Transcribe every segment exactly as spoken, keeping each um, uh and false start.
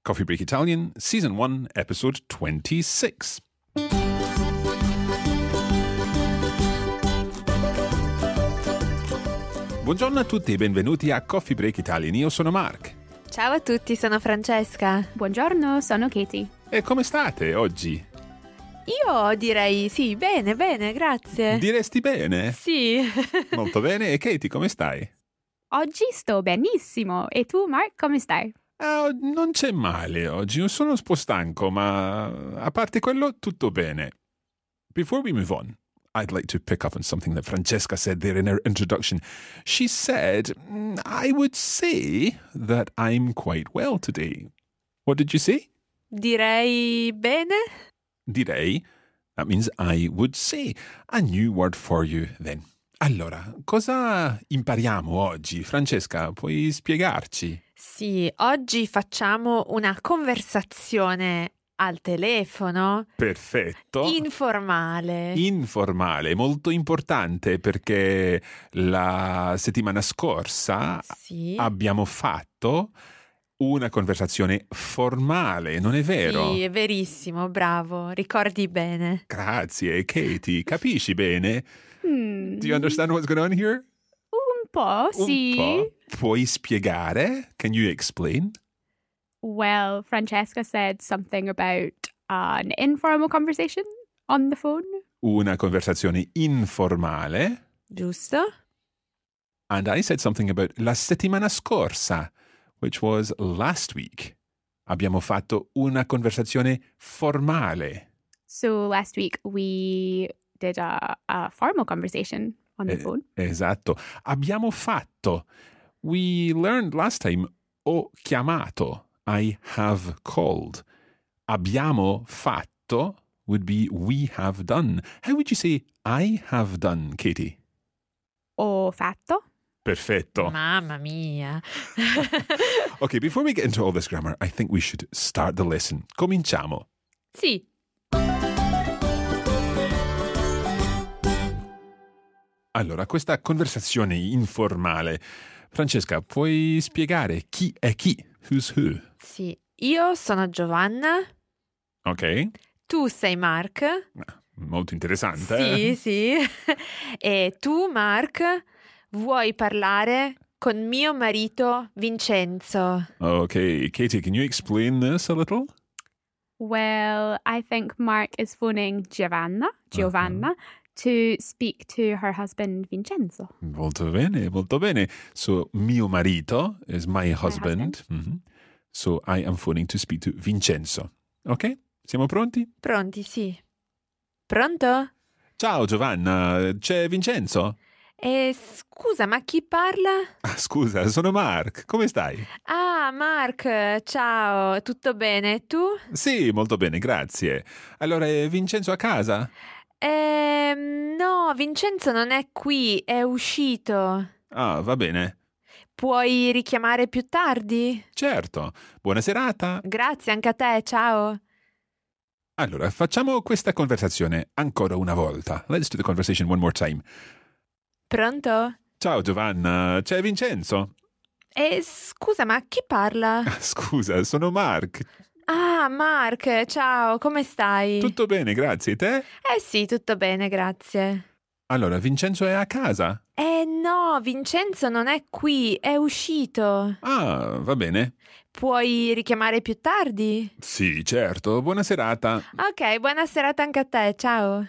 Coffee Break Italian, Season one, Episode twenty-six. Buongiorno a tutti e benvenuti a Coffee Break Italian. Io sono Mark. Ciao a tutti, sono Francesca. Buongiorno, sono Katie. E come state oggi? Io direi sì, bene, bene, grazie. Diresti bene? Sì. Molto bene. E Katie, come stai? Oggi sto benissimo. E tu, Mark, come stai? Uh, non c'è male oggi, sono un po' stanco, ma a parte quello tutto bene. Before we move on, I'd like to pick up on something that Francesca said there in her introduction. She said, I would say that I'm quite well today. What did you say? Direi bene. Direi, that means I would say. A new word for you then. Allora, cosa impariamo oggi? Francesca, puoi spiegarci? Sì, oggi facciamo una conversazione al telefono. Perfetto. Informale. Informale, molto importante perché la settimana scorsa Sì. abbiamo fatto una conversazione formale, non è vero? Sì, è verissimo, bravo, ricordi bene. Grazie, Katie, capisci bene? Hmm. Do you understand what's going on here? Un po', sì. Un po'. Puoi spiegare? Can you explain? Well, Francesca said something about an informal conversation on the phone. Una conversazione informale. Giusto? And I said something about la settimana scorsa, which was last week. Abbiamo fatto una conversazione formale. So last week we did a, a formal conversation on the Eh, phone. Esatto. Abbiamo fatto. We learned last time ho chiamato. I have called. Abbiamo fatto would be we have done. How would you say I have done, Katie? Ho fatto. Perfetto. Mamma mia. Okay, before we get into all this grammar, I think we should start the lesson. Cominciamo. Sì. Allora, questa conversazione informale. Francesca, puoi spiegare chi è chi? Who's who? Sì, io sono Giovanna, Ok. tu sei Mark. Molto interessante. Sì, eh? sì. E tu, Mark, vuoi parlare con mio marito Vincenzo. Okay, Katie, can you explain this a little? Well, I think Mark is phoning Giovanna, Giovanna, to speak to her husband Vincenzo. Molto bene, molto bene. So, mio marito is my husband. Mhm. So, I am phoning to speak to Vincenzo. Ok? Siamo pronti? Pronti, sì. Pronto? Ciao Giovanna, c'è Vincenzo? E scusa, ma chi parla? Ah, scusa, sono Mark. Come stai? Ah, Mark, ciao, tutto bene? Tu? Sì, molto bene, grazie. Allora, è Vincenzo a casa? Ehm, no, Vincenzo non è qui, è uscito. Ah, va bene. Puoi richiamare più tardi? Certo. Buona serata. Grazie, anche a te, ciao. Allora, facciamo questa conversazione ancora una volta. Let's do the conversation one more time. Pronto? Ciao Giovanna, c'è Vincenzo? E scusa, ma chi parla? Ah, scusa, sono Mark. Ah, Mark, ciao, come stai? Tutto bene, grazie. E te? Eh sì, tutto bene, grazie. Allora, Vincenzo è a casa? Eh no, Vincenzo non è qui, è uscito. Ah, va bene. Puoi richiamare più tardi? Sì, certo. Buona serata. Ok, buona serata anche a te, ciao.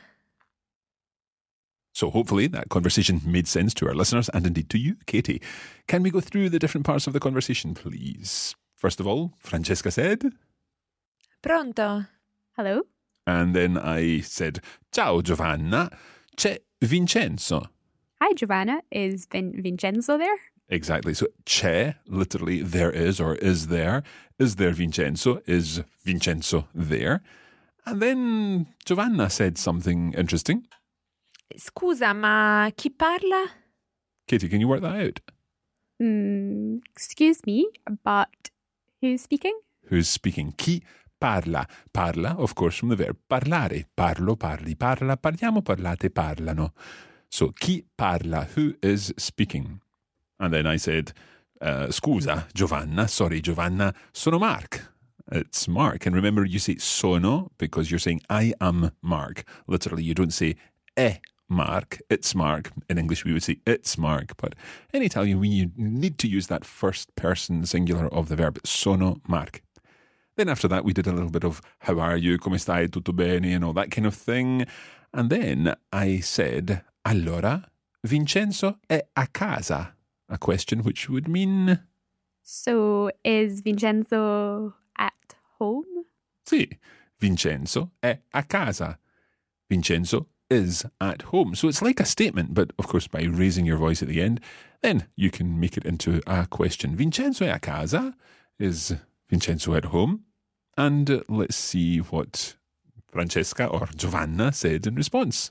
So hopefully that conversation made sense to our listeners and indeed to you, Katie. Can we go through the different parts of the conversation, please? First of all, Francesca said, Pronto? Hello? and then I said, Ciao Giovanna, c'è Vincenzo. Hi, Giovanna. Is Vin- Vincenzo there? Exactly. So c'è, literally, there is or is there. Is there Vincenzo? Is Vincenzo there? And then Giovanna said something interesting. Scusa, ma chi parla? Katie, can you work that out? Mm, excuse me, but who's speaking? Who's speaking? Chi parla? Parla, of course, from the verb parlare. Parlo, parli, parla, parliamo, parlate, parlano. So, chi parla? Who is speaking? And then I said, uh, scusa, Giovanna, sorry, Giovanna, sono Mark. it's Mark. And remember, you say sono because you're saying I am Mark. Literally, you don't say è Mark, it's Mark. In English, we would say it's Mark. But in Italian, we need to use that first person singular of the verb, sono Mark. Then after that, we did a little bit of how are you, come stai, tutto bene, and all that kind of thing. And then I said, allora, Vincenzo è a casa. A question which would mean... So, is Vincenzo at home? Sì, Vincenzo è a casa. Vincenzo is at home. So it's like a statement, but of course by raising your voice at the end, then you can make it into a question. Vincenzo è a casa? Is Vincenzo at home? And uh, let's see what Francesca or Giovanna said in response.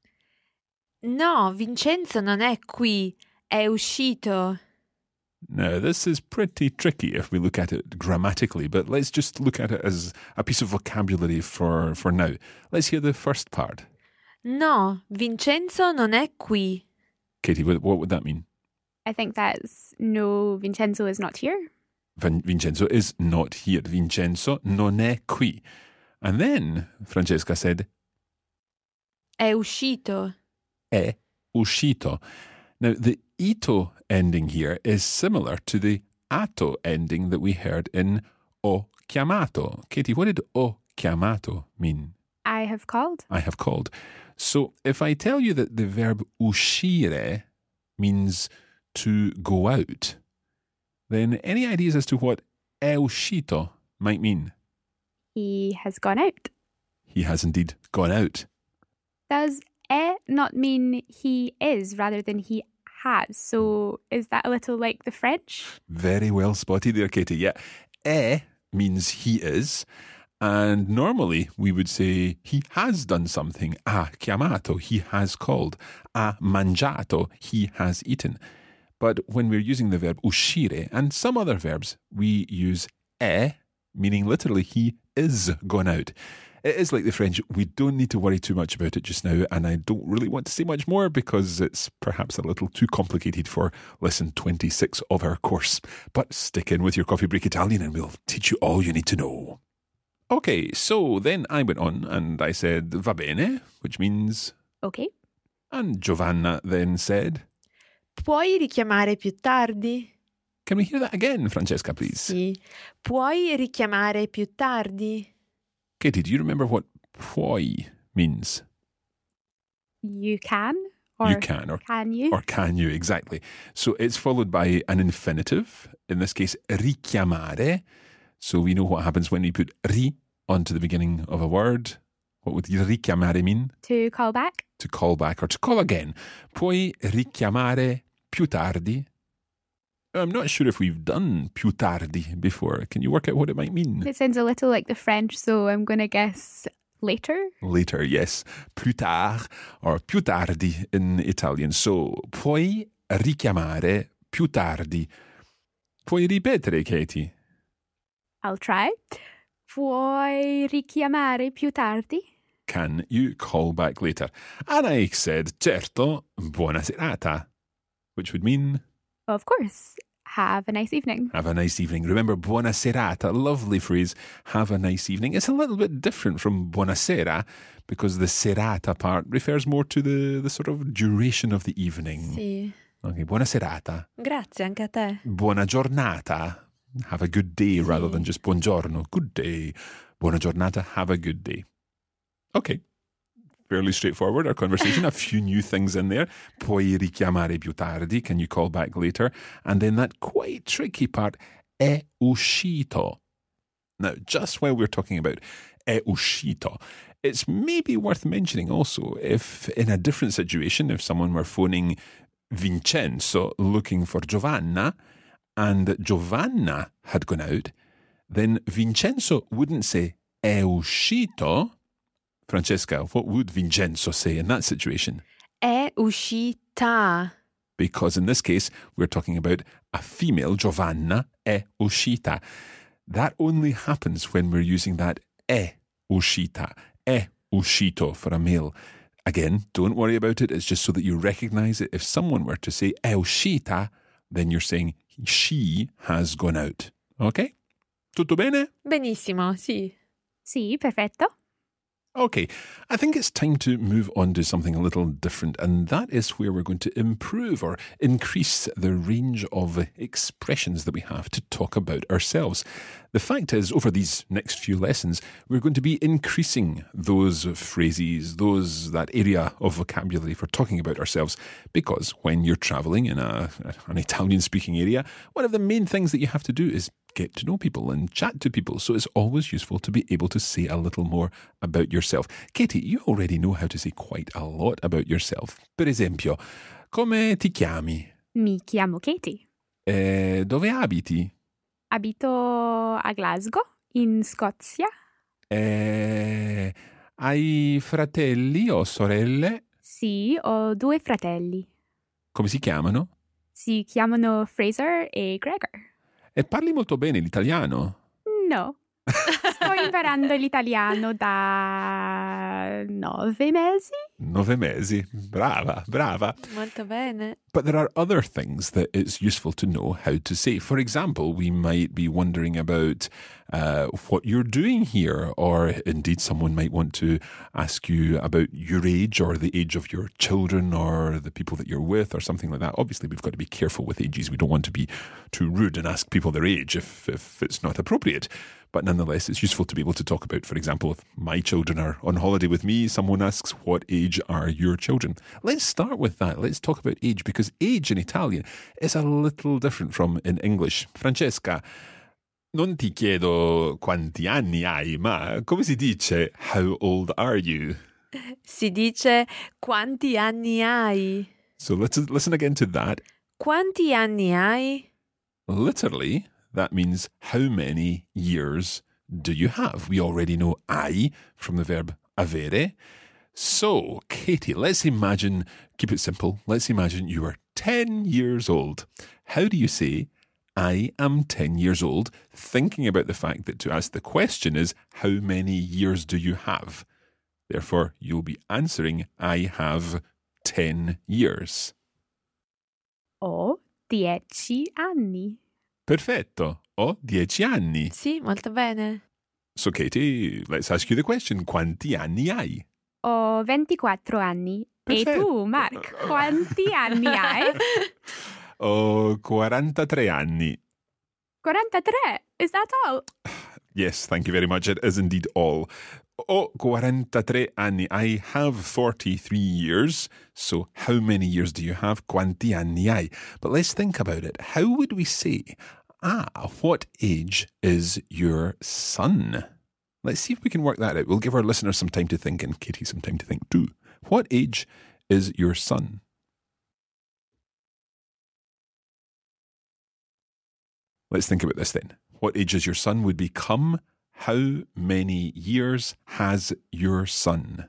No, Vincenzo non è qui, è uscito. Now, this is pretty tricky if we look at it grammatically, but let's just look at it as a piece of vocabulary for, for now. Let's hear the first part. No, Vincenzo non è qui. Katie, what, what would that mean? I think that's no, Vincenzo is not here. Vin- Vincenzo is not here. Vincenzo non è qui. And then Francesca said, È uscito. è uscito. Now, the ito ending here is similar to the ato ending that we heard in ho chiamato. Katie, what did ho chiamato mean? I have called. I have called. So if I tell you that the verb uscire means to go out, then any ideas as to what è uscito might mean? He has gone out. He has indeed gone out. Does e not mean he is rather than he has? So is that a little like the French? Very well spotted there, Katie. Yeah. E means he is. And normally we would say he has done something. Ha chiamato, he has called. Ha mangiato, he has eaten. But when we're using the verb uscire and some other verbs, we use e, meaning literally he is gone out. It is like the French. We don't need to worry too much about it just now, and I don't really want to say much more because it's perhaps a little too complicated for lesson twenty-six of our course. But stick in with your Coffee Break Italian and we'll teach you all you need to know. Okay, so then I went on and I said va bene, which means... Okay. And Giovanna then said... Puoi richiamare più tardi? Can we hear that again, Francesca, please? Sì. Puoi richiamare più tardi? Katie, do you remember what puoi means? You can? Or you can, or can you? Or can you, exactly. So it's followed by an infinitive, in this case, richiamare. So we know what happens when we put ri onto the beginning of a word. What would richiamare mean? To call back? To call back or to call again. Puoi richiamare più tardi? I'm not sure if we've done più tardi before. Can you work out what it might mean? It sounds a little like the French, so I'm going to guess later. Later, yes. Plus tard or più tardi in Italian. So, puoi richiamare più tardi. Puoi ripetere, Katie? I'll try. Puoi richiamare più tardi? Can you call back later? And I said, certo, buona serata. Which would mean... Of course. Have a nice evening. Have a nice evening. Remember, buona serata, lovely phrase. Have a nice evening. It's a little bit different from buonasera because the serata part refers more to the, the sort of duration of the evening. Sì. Okay, buona serata. Grazie, anche a te. Buona giornata. Have a good day Sì. rather than just buongiorno. Good day. Buona giornata. Have a good day. Okay. Fairly straightforward, our conversation. A few new things in there. Puoi richiamare più tardi. Can you call back later? And then that quite tricky part, è uscito. Now, just while we're talking about è uscito, it's maybe worth mentioning also if in a different situation, if someone were phoning Vincenzo looking for Giovanna and Giovanna had gone out, then Vincenzo wouldn't say è uscito. Francesca, what would Vincenzo say in that situation? È uscita. Because in this case, we're talking about a female, Giovanna, è uscita. That only happens when we're using that è uscita, è uscito for a male. Again, don't worry about it. It's just so that you recognize it. If someone were to say è uscita, then you're saying she has gone out. Okay? Tutto bene? Benissimo, sì. Sì, perfetto. Okay, I think it's time to move on to something a little different, and that is where we're going to improve or increase the range of expressions that we have to talk about ourselves. The fact is, over these next few lessons, we're going to be increasing those phrases, those that area of vocabulary for talking about ourselves, because when you're travelling in a, an Italian-speaking area, one of the main things that you have to do is get to know people and chat to people. So it's always useful to be able to say a little more about yourself. Katie, you already know how to say quite a lot about yourself. Per esempio, come ti chiami? Mi chiamo Katie. Eh, dove abiti? Abito a Glasgow, in Scozia. Eh, hai fratelli o sorelle? Sì, ho due fratelli. Come si chiamano? Si chiamano Fraser e Gregor. E parli molto bene l'italiano? No. Sto imparando l'italiano da nove mesi. Nove mesi. Brava, brava. Molto bene. But there are other things that it's useful to know how to say. For example, we might be wondering about uh, what you're doing here, or indeed someone might want to ask you about your age or the age of your children or the people that you're with or something like that. Obviously, we've got to be careful with ages. We don't want to be too rude and ask people their age if, if it's not appropriate. But nonetheless, it's useful to be able to talk about, for example, if my children are on holiday with me, someone asks, what age are your children? Let's start with that. Let's talk about age, because age in Italian is a little different from in English. Francesca, non ti chiedo quanti anni hai, ma come si dice how old are you? Si dice quanti anni hai? So let's listen again to that. Quanti anni hai? Literally, that means how many years do you have? We already know hai from the verb avere. So, Katie, let's imagine, keep it simple, let's imagine you are ten years old. How do you say, I am ten years old, thinking about the fact that to ask the question is, how many years do you have? Therefore, you'll be answering, I have ten years. Ho dieci anni. Perfetto. Ho dieci anni. Sì, molto bene. So, Katie, let's ask you the question. Quanti anni hai? Ho ventiquattro anni. Perfetto. E tu, Mark, quanti anni hai? Ho quarantatré anni. quarantatré. Is that all? Yes, thank you very much. It is indeed all. Ho quarantatré anni. I have forty-three years. So how many years do you have? Quanti anni hai? But let's think about it. How would we say, ah, what age is your son? Let's see if we can work that out. We'll give our listeners some time to think and Katie some time to think too. What age is your son? Let's think about this then. What age is your son would become, how many years has your son?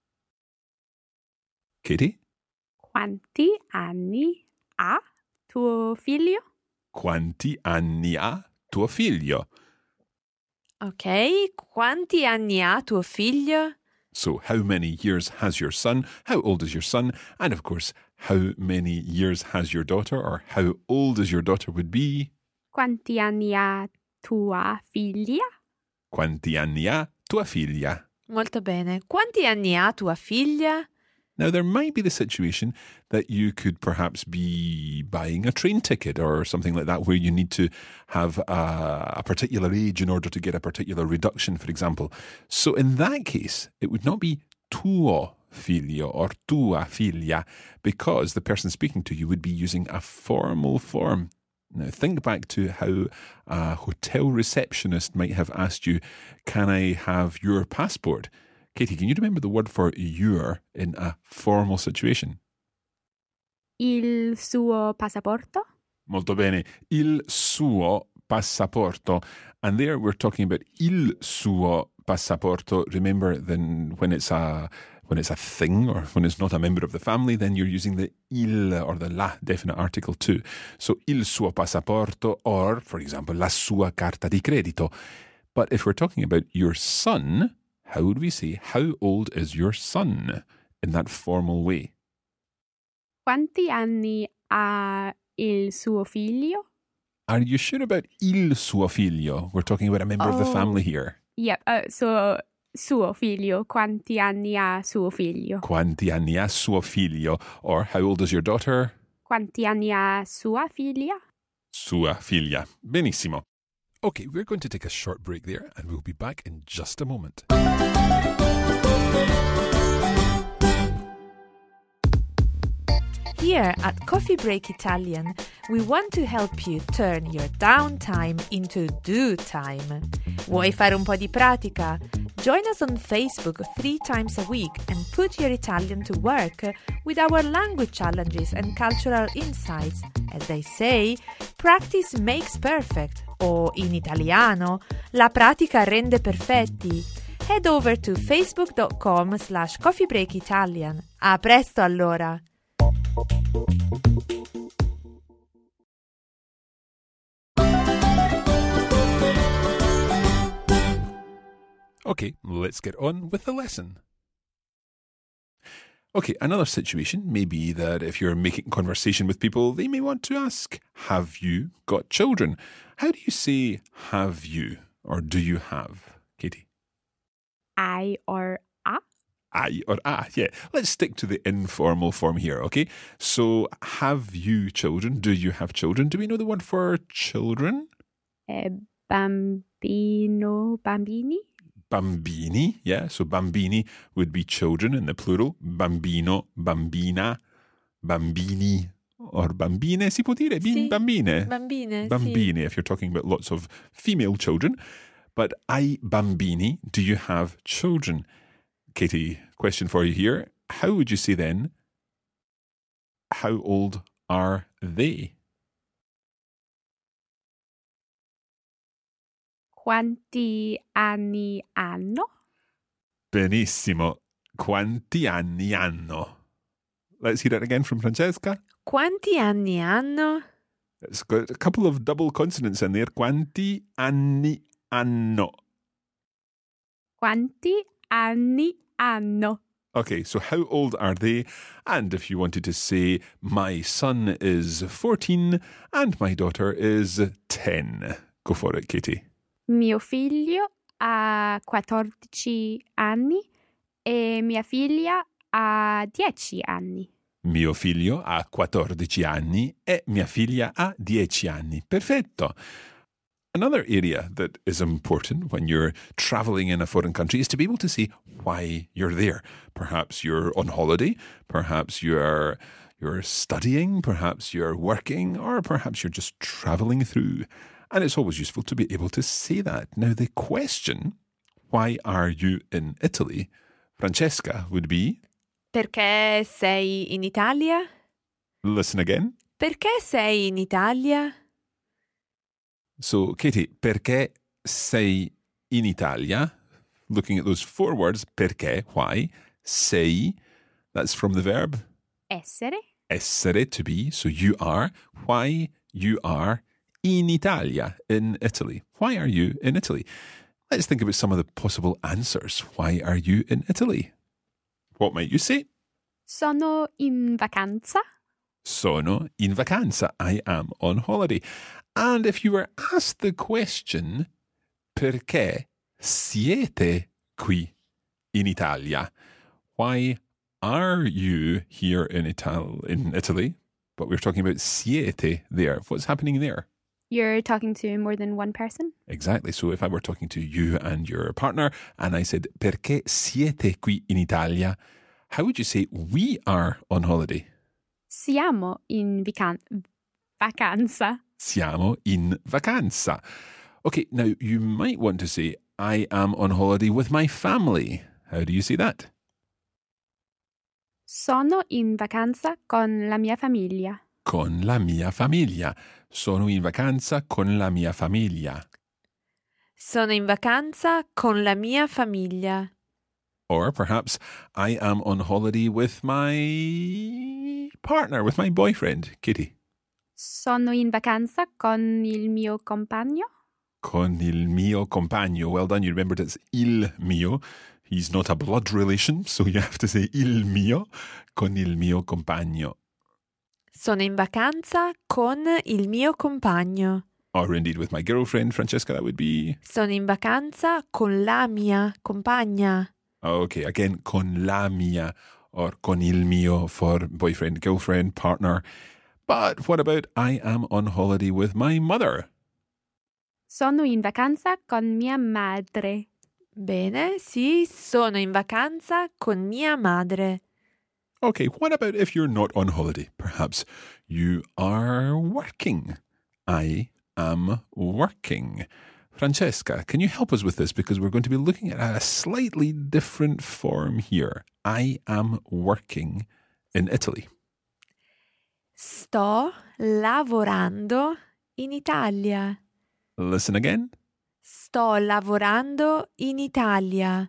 Katie? Quanti anni ha tuo figlio? Quanti anni ha tuo figlio? Ok, quanti anni ha tuo figlio? So, how many years has your son? How old is your son? And of course, how many years has your daughter? Or how old is your daughter would be? Quanti anni ha tua figlia? Quanti anni ha tua figlia? Molto bene. Quanti anni ha tua figlia? Now, there might be the situation that you could perhaps be buying a train ticket or something like that where you need to have a, a particular age in order to get a particular reduction, for example. So in that case, it would not be tuo figlio or tua figlia because the person speaking to you would be using a formal form. Now, think back to how a hotel receptionist might have asked you, can I have your passport? Katie, can you remember the word for your in a formal situation? Il suo passaporto? Molto bene. Il suo passaporto. And there we're talking about il suo passaporto. Remember, then when it's a when it's a thing or when it's not a member of the family, then you're using the il or the la definite article too. So il suo passaporto or, for example, la sua carta di credito. But if we're talking about your son, how would we say, how old is your son in that formal way? Quanti anni ha il suo figlio? Are you sure about il suo figlio? We're talking about a member of the Oh. family here. Yep, uh, so suo figlio. Quanti anni ha suo figlio? Quanti anni ha suo figlio? Or how old is your daughter? Quanti anni ha sua figlia? Sua figlia. Benissimo. Okay, we're going to take a short break there and we'll be back in just a moment. Here at Coffee Break Italian, we want to help you turn your downtime into do time. Vuoi fare un po' di pratica? Join us on Facebook three times a week and put your Italian to work with our language challenges and cultural insights. As they say, practice makes perfect, o in italiano, la pratica rende perfetti. Head over to facebook.com slash coffeebreakitalian. A presto allora! Okay, let's get on with the lesson. Okay, another situation may be that if you're making conversation with people, they may want to ask, have you got children? How do you say have you or do you have, Katie? I or a? I or ah, yeah. Let's stick to the informal form here, okay? So, have you children? Do you have children? Do we know the word for children? Eh, bambino, bambini? Bambini, yeah. So, bambini would be children in the plural. Bambino, bambina, bambini, or bambine, si può dire? Bin- Sì, bambine. Bambine, Bambini, sì. if you're talking about lots of female children. But ai bambini, do you have children? Katie, question for you here. How would you say then, how old are they? Quanti anni hanno? Benissimo. Quanti anni hanno? Let's hear it again from Francesca. Quanti anni hanno? It's got a couple of double consonants in there. Quanti anni hanno? Quanti anni hanno? Okay, so how old are they? And if you wanted to say, my son is fourteen and my daughter is ten. Go for it, Katie. Mio figlio ha quattordici anni e mia figlia ha dieci anni. Mio figlio ha quattordici anni e mia figlia ha dieci anni. Perfetto. Another area that is important when you're traveling in a foreign country is to be able to say why you're there. Perhaps you're on holiday, perhaps you're you're studying, perhaps you're working, or perhaps you're just traveling through. And it's always useful to be able to say that. Now, the question, why are you in Italy, Francesca, would be, Perché sei in Italia? listen again. Perché sei in Italia? So, Katie, perché sei in Italia? Looking at those four words, perché, why, sei, that's from the verb Essere? essere, to be, so you are, why you are in Italia, in Italy. Why are you in Italy? Let's think about some of the possible answers. Why are you in Italy? What might you say? Sono in vacanza. Sono in vacanza. I am on holiday. And if you were asked the question, perché siete qui in Italia? Why are you here in, Ital- in Italy? But we're talking about siete there. What's happening there? You're talking to more than one person? Exactly. So if I were talking to you and your partner and I said, perché siete qui in Italia? How would you say we are on holiday? Siamo in vican- vacanza. Siamo in vacanza. Okay, now you might want to say, I am on holiday with my family. How do you say that? Sono in vacanza con la mia famiglia. Con la mia famiglia. Sono in vacanza con la mia famiglia. Sono in vacanza con la mia famiglia. Or perhaps, I am on holiday with my partner, with my boyfriend, Kitty. Sono in vacanza con il mio compagno. Con il mio compagno. Well done, you remembered it's il mio. He's not a blood relation, so you have to say il mio. Con il mio compagno. Sono in vacanza con il mio compagno. Or indeed with my girlfriend, Francesca, that would be... Sono in vacanza con la mia compagna. Okay, again, con la mia or con il mio for boyfriend, girlfriend, partner. But what about I am on holiday with my mother? Sono in vacanza con mia madre. Bene, sì, sono in vacanza con mia madre. Okay, what about if you're not on holiday? Perhaps you are working. I am working. Francesca, can you help us with this? Because we're going to be looking at a slightly different form here. I am working in Italy. Sto lavorando in Italia. Listen again. Sto lavorando in Italia.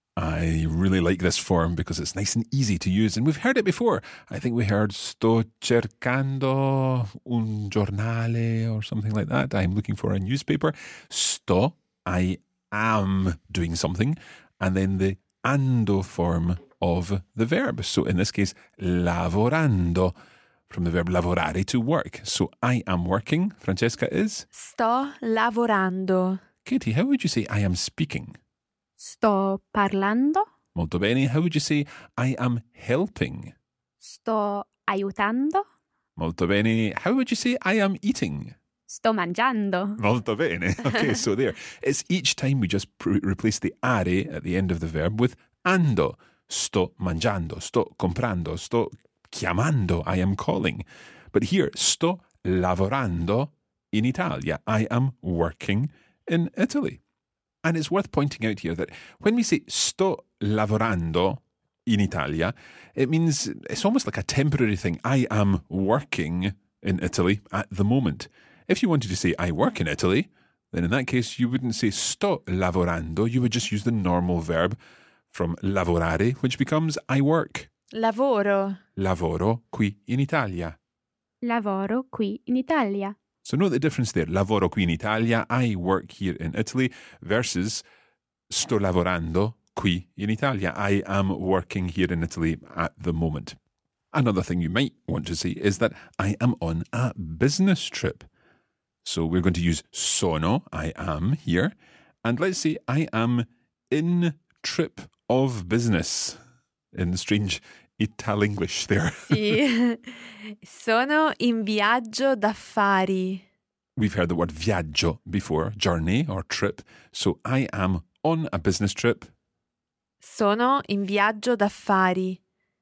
I really like this form because it's nice and easy to use. And we've heard it before. I think we heard sto cercando un giornale or something like that. I'm looking for a newspaper. Sto, I am doing something. And then the ando form of the verb. So in this case, lavorando, from the verb lavorare, to work. So I am working. Francesca is? Sto lavorando. Katie, how would you say I am speaking? Sto parlando. Molto bene. How would you say I am helping? Sto aiutando. Molto bene. How would you say I am eating? Sto mangiando. Molto bene. Okay, so there. It's each time we just pr- replace the are at the end of the verb with ando. Sto mangiando. Sto comprando. Sto chiamando. I am calling. But here, sto lavorando in Italia. I am working in Italy. And it's worth pointing out here that when we say sto lavorando in Italia, it means it's almost like a temporary thing. I am working in Italy at the moment. If you wanted to say I work in Italy, then in that case you wouldn't say sto lavorando. You would just use the normal verb from lavorare, which becomes I work. Lavoro. Lavoro qui in Italia. Lavoro qui in Italia. So note the difference there. Lavoro qui in Italia, I work here in Italy, versus sto lavorando qui in Italia. I am working here in Italy at the moment. Another thing you might want to say is that I am on a business trip. So we're going to use sono, I am here, and let's say I am in trip of business, in strange Ital-English there. Sì. Sono in viaggio d'affari. We've heard the word viaggio before, journey or trip. So I am on a business trip. Sono in viaggio d'affari.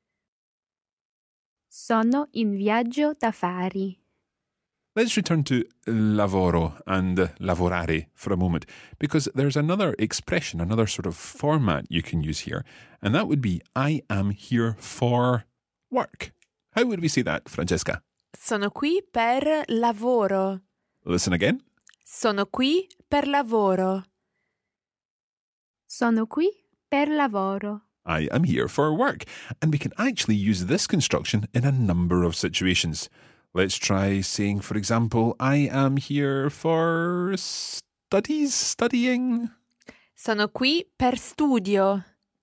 Sono in viaggio d'affari. Let's return to lavoro and lavorare for a moment, because there's another expression, another sort of format you can use here, and that would be I am here for work. How would we say that, Francesca? Sono qui per lavoro. Listen again. Sono qui per lavoro. Sono qui per lavoro. I am here for work. And we can actually use this construction in a number of situations. Let's try saying, for example, I am here for studies, studying. Sono qui per studio.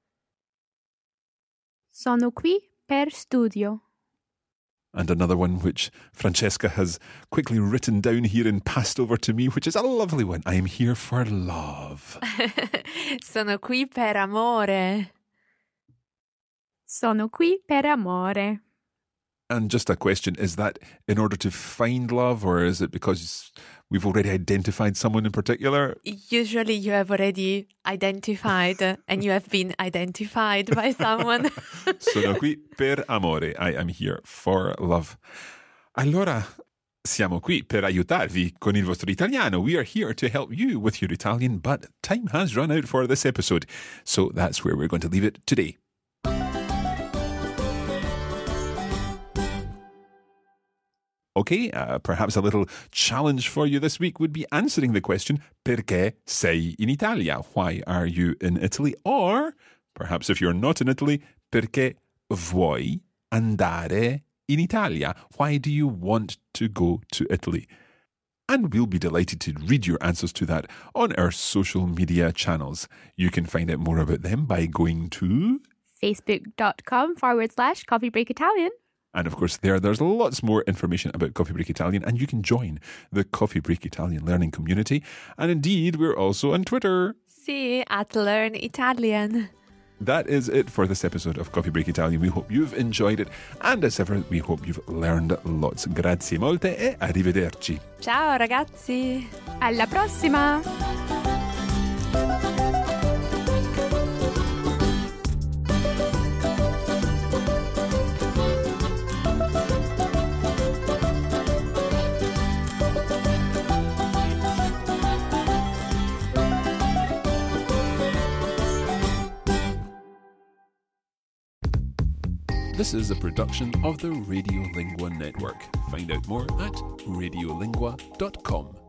Sono qui per studio. And another one which Francesca has quickly written down here and passed over to me, which is a lovely one. I am here for love. Sono qui per amore. Sono qui per amore. And just a question, is that in order to find love, or is it because we've already identified someone in particular? Usually you have already identified and you have been identified by someone. Sono qui per amore. I am here for love. Allora, siamo qui per aiutarvi con il vostro italiano. We are here to help you with your Italian, but time has run out for this episode. So that's where we're going to leave it today. Okay, uh, perhaps a little challenge for you this week would be answering the question, perché sei in Italia? Why are you in Italy? Or, perhaps if you're not in Italy, perché vuoi andare in Italia? Why do you want to go to Italy? And we'll be delighted to read your answers to that on our social media channels. You can find out more about them by going to Facebook.com forward slash Coffee Break Italian. And of course, there, there's lots more information about Coffee Break Italian, and you can join the Coffee Break Italian learning community. And indeed, we're also on Twitter. Sì, at Learn Italian. That is it for this episode of Coffee Break Italian. We hope you've enjoyed it. And as ever, we hope you've learned lots. Grazie molte e arrivederci. Ciao ragazzi. Alla prossima! This is a production of the Radiolingua Network. Find out more at radiolingua dot com.